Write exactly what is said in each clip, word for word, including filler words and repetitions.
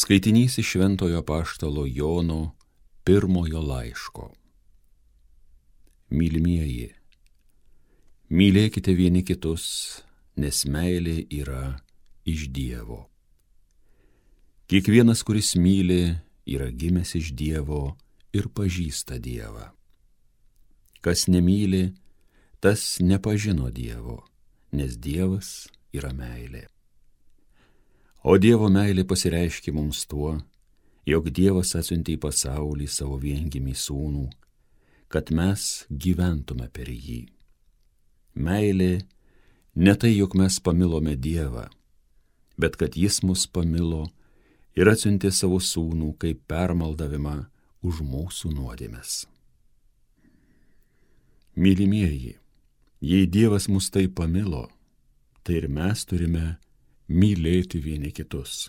Skaitinys iš Šventojo Apaštalo Jono pirmojo laiško. Mylimieji, mylėkite vieni kitus, nes meilė yra iš Dievo. Kiekvienas, kuris myli, yra gimęs iš Dievo ir pažįsta Dievą. Kas nemyli, tas nepažino Dievo, nes Dievas yra meilė. O Dievo meilė pasireiškia mums tuo, jog Dievas atsiuntė į pasaulį savo viengimį sūnų, kad mes gyventume per jį. Meilė ne tai, jog mes pamilome Dievą, bet kad jis mus pamilo ir atsiuntė savo sūnų kaip permaldavimą už mūsų nuodėmes. Mylimieji, jei Dievas mus taip pamilo, tai ir mes turime mylėti vieni kitus.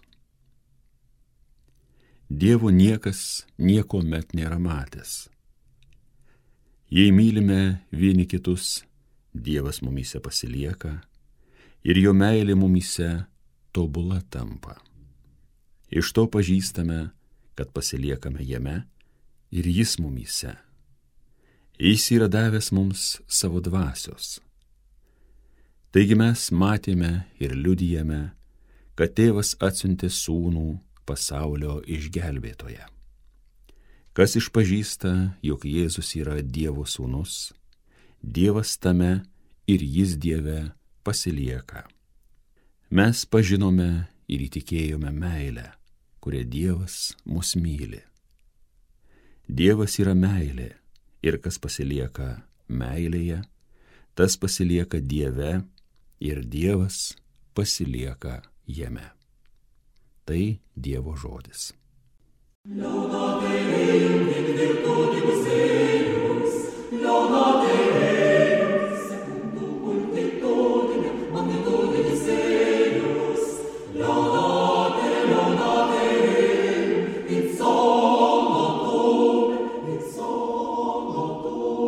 Dievo niekas niekuomet nėra matęs. Jei mylime vieni kitus, Dievas mumyse pasilieka ir jo meilė mumyse tobula tampa. Iš to pažįstame, kad pasiliekame jame ir jis mumyse. Jis yra davęs mums savo dvasios. Taigi mes matėme ir liudijame, kad Tėvas atsiuntė sūnų pasaulio išgelbėtoją. Kas išpažįsta, jog Jėzus yra Dievo sūnus, Dievas tame ir jis Dieve pasilieka. Mes pažinome ir įtikėjome meilę, kuria Dievas mus myli. Dievas yra meilė ir kas pasilieka meilėje, tas pasilieka Dieve ir Dievas pasilieka jame. Tai Dievo žodis. Laudate Deum in virtutibus eius, laudate Deum secundum multitudinem magnitudibus eius, laudate, laudate Deum in solum, in solum.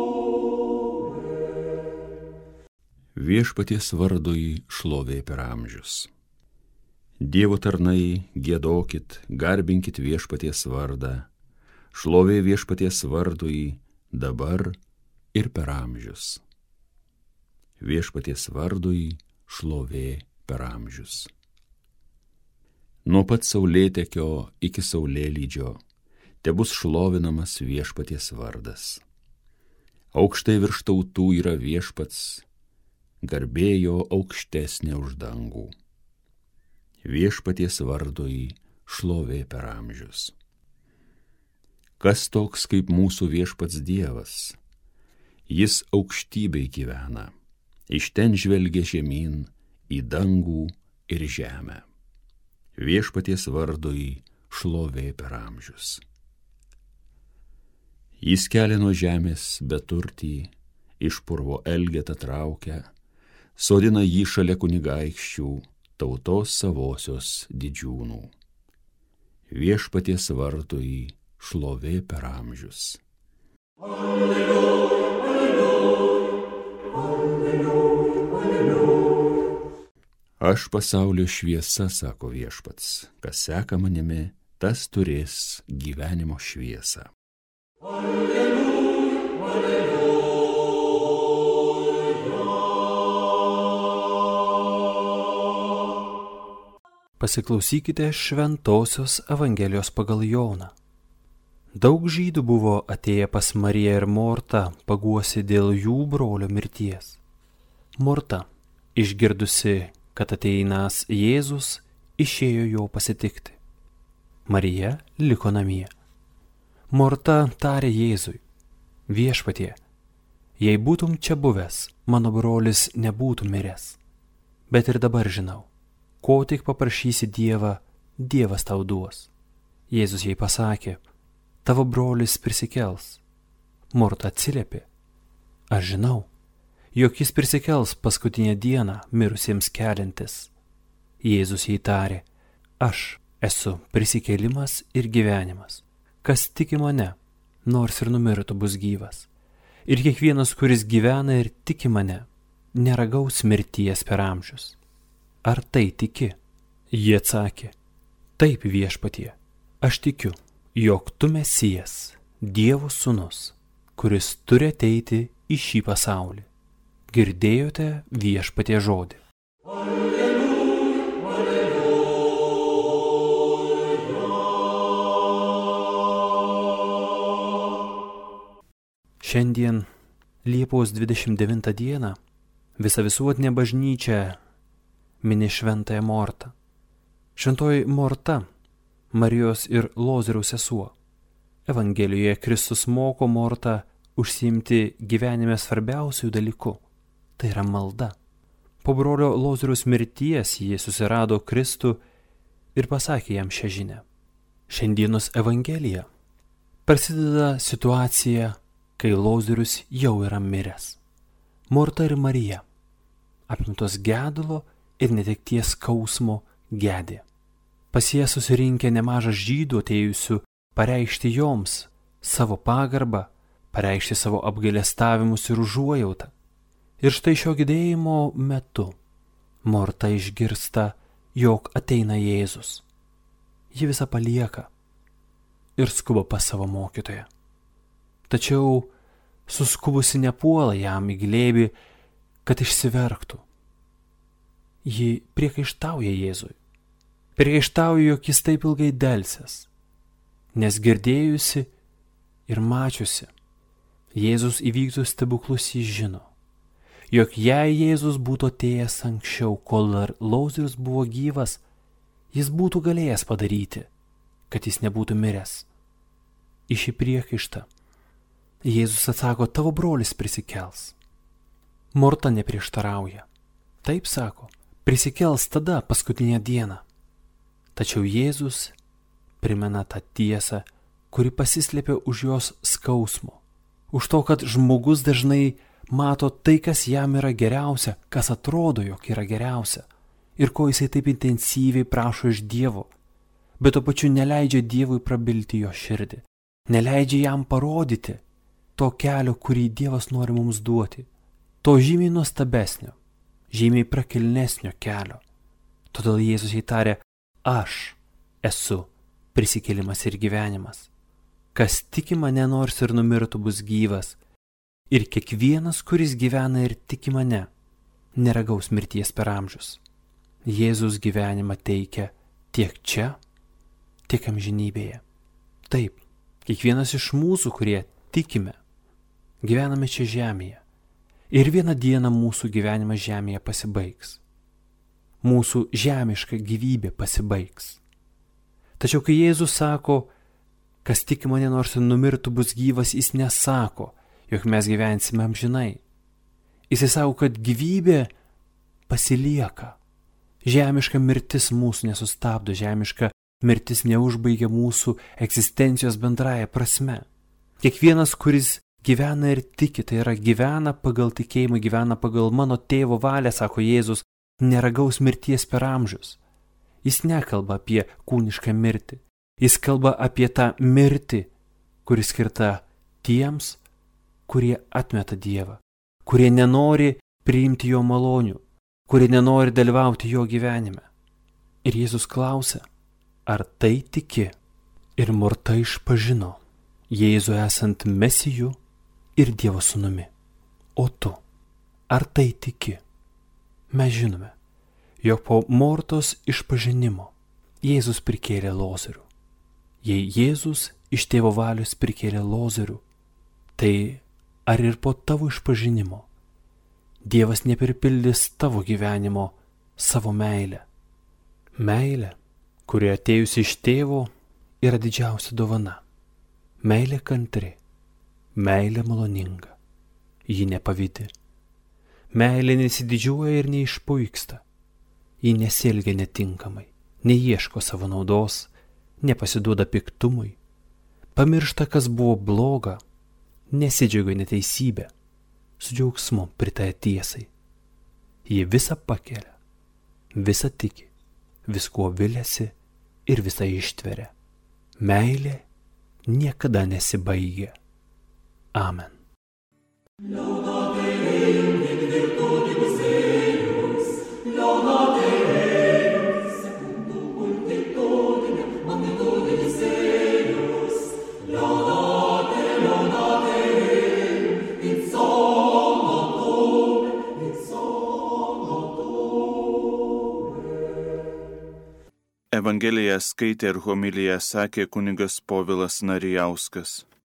Viešpaties vardui šlovė per amžius. Dievo tarnai, giedokit, garbinkit viešpaties vardą, šlovė viešpaties vardui dabar ir per amžius. Viešpaties vardui šlovė per amžius. Nuo pat saulėtekio iki saulėlydžio tebus šlovinamas viešpaties vardas. Aukštai virš tautų yra viešpats, garbėjo aukštesnė už dangų. Viešpaties vardui šlovė per amžius. Kas toks kaip mūsų viešpats Dievas? Jis aukštybėj gyvena, iš ten žvelgia žemyn į dangų ir žemę. Viešpaties vardui šlovė per amžius. Jis kelia nuo žemės beturtį, iš purvo elgetą traukia, sodina jį šalia kunigaikščių, tautos savosios didžiūnų. Viešpaties vardui šlovė per amžius. Alleluja, alleluja, alleluja, alleluja. Aš pasaulio šviesa, sako viešpats, kas seka manimi, tas turės gyvenimo šviesą. Alleluja, alleluja. Pasiklausykite Šventosios Evangelijos pagal Joną. Daug žydų buvo atėję pas Mariją ir Mortą paguosi dėl jų brolio mirties. Morta, išgirdusi, kad ateinas Jėzus, išėjo jo pasitikti. Marija liko namie. Morta tarė Jėzui: Viešpatie, jei būtum čia buvęs, mano brolis nebūtų miręs. Bet ir dabar žinau, ko tik paprašysi Dievą, Dievas tau duos. Jėzus jai pasakė: Tavo brolis prisikels. Morta atsiliepė: Aš žinau, jog jis prisikels paskutinę dieną mirusiems keliantis. Jėzus jai tarė: Aš esu prisikėlimas ir gyvenimas. Kas tiki mane, nors ir numirtų, bus gyvas. Ir kiekvienas, kuris gyvena ir tiki mane, neragaus mirties per amžius. Ar tai tiki? Jie atsakė: Taip, viešpatie, aš tikiu, jog tu Mesijas, Dievo sūnus, kuris turi ateiti į šį pasaulį. Girdėjote viešpatie žodį. Alleluja, alleluja. Šiandien, Liepos dvidešimt devintą dieną, visa visuotinė bažnyčia mini šventąją Mortą. Šventoji Morta, Marijos ir Lozoriaus sesuo. Evangelijoje Kristus moko Mortą užsiimti gyvenime svarbiausių dalykų. Tai yra malda. Po brolio Lozoriaus mirties jie susirado Kristų ir pasakė jam šią žinią. Šiandienos Evangelija prasideda situacija, kai Lozorius jau yra miręs. Morta ir Marija, apimtos gedulo ir netekties skausmo, gedė. Pas ją susirinkę nemažas žydų atėjusių pareikšti joms savo pagarbą, pareikšti savo apgailestavimus ir užuojautą. Ir štai šio girdėjimo metu Morta išgirsta, jog ateina Jėzus. Ji visą palieka ir skuba pas savo mokytoją. Tačiau suskubusi nepuola jam į glėbį, kad išsiverktų. Ji priekaištauja Jėzui. Priekaištauja, jog jis taip ilgai delsęs, nes girdėjusi ir mačiusi Jėzus įvyktus stebuklus jis žino, jog jei Jėzus būtų atėjęs anksčiau, kol dar Lozorius buvo gyvas, jis būtų galėjęs padaryti, kad jis nebūtų miręs. Į šį priekaištą Jėzus atsako, tavo brolis prisikels. Morta neprieštarauja. Taip sako, prisikels tada paskutinę dieną. Tačiau Jėzus primena tą tiesą, kuri pasislėpia už jos skausmo, už to, kad žmogus dažnai mato tai, kas jam yra geriausia, kas atrodo, jog yra geriausia, ir ko jisai taip intensyviai prašo iš Dievo, bet tuo pačiu neleidžia Dievui prabilti jo širdį, neleidžia jam parodyti to kelio, kurį Dievas nori mums duoti, to žymiai nuostabesnio, žymiai prakilnesnio kelio. Todėl Jėzus įtarė, aš esu prisikėlimas ir gyvenimas. Kas tiki mane, nors ir numirtų, bus gyvas. Ir kiekvienas, kuris gyvena ir tiki mane, neragaus mirties per amžius. Jėzus gyvenimą teikia tiek čia, tiek amžinybėje. Taip, kiekvienas iš mūsų, kurie tikime, gyvename čia žemėje. Ir vieną dieną mūsų gyvenimas žemėje pasibaigs. Mūsų žemiška gyvybė pasibaigs. Tačiau kai Jėzus sako, kas tiki mane, nors ir numirtų, bus gyvas, jis nesako, jog mes gyvensime amžinai. Jis sako, kad gyvybė pasilieka. Žemiška mirtis mūsų nesustabdo, žemiška mirtis neužbaigia mūsų egzistencijos bendraja prasme. Kiekvienas, kuris gyvena ir tiki, tai yra gyvena pagal tikėjimą, gyvena pagal mano tėvo valią, sako Jėzus, neragaus mirties per amžius. Jis nekalba apie kūnišką mirtį. Jis kalba apie tą mirtį, kuri skirta tiems, kurie atmeta Dievą, kurie nenori priimti jo malonių, kurie nenori dalyvauti jo gyvenime. Ir Jėzus klausia, ar tai tiki? Ir Morta išpažino Jėzų esant Mesiju ir Dievo sūnumi. O tu, ar tai tiki? Mes žinome, jog po Mortos išpažinimo Jėzus prikėlė Lozorių. Jei Jėzus iš tėvo valios prikėlė Lozorių, tai ar ir po tavo išpažinimo Dievas nepripildys tavo gyvenimo savo meilę? Meilė, kuri atėjusi iš tėvo, yra didžiausia dovana. Meilė kantri, meilė maloninga, ji nepavydi. Meilė nesididžiuoja ir neišpuiksta. Ji nesielgia netinkamai, neieško savo naudos, nepasiduoda piktumui, pamiršta, kas buvo bloga, nesidžiaugia neteisybė, su džiaugsmu pritaria tiesai. Ji visą pakelia, visą tiki, viskuo viliasi ir visą ištveria. Meilė niekada nesibaigia. Amen. Laudate Deus, secundum ultima Evangeliją skaitė ir homiliją sakė kunigas Povilas Narijauskas.